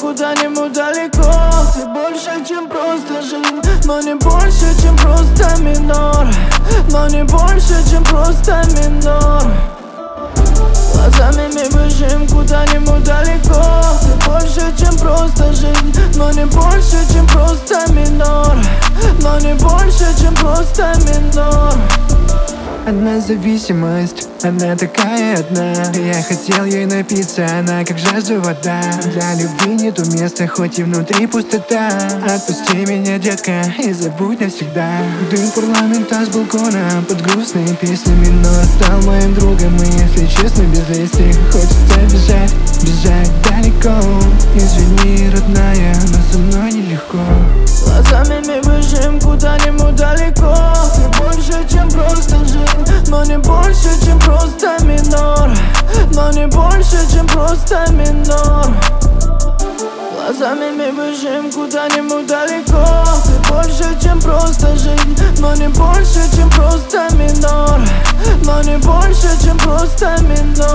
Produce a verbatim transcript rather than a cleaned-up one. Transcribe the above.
куда-нибудь далеко. Ты больше, чем просто жизнь, но не больше, чем просто минор. Но не больше, чем просто минор. Глазами мы бежим куда-нибудь далеко. Ты больше, чем просто жизнь, но не больше, чем просто минор. Но не больше, чем просто минор. Одна зависимость, она такая одна. Я хотел ей напиться, она как жажда вода. Для любви нету места, хоть и внутри пустота. Отпусти меня, детка, и забудь навсегда. Дым парламента с балкона под грустные песни. Минор стал моим другом, и если честно, без лести хочется бежать, бежать далеко. Извини, родная, но со мной нелегко. Глазами мы бежим куда-нибудь далеко. Ты больше, чем просто жизнь, но не больше, чем просто минор. Но не больше, чем просто минор. Глазами мы бежим куда-нибудь далеко. Ты больше, чем просто жизнь, но не больше, чем просто минор. Но не больше, чем просто минор.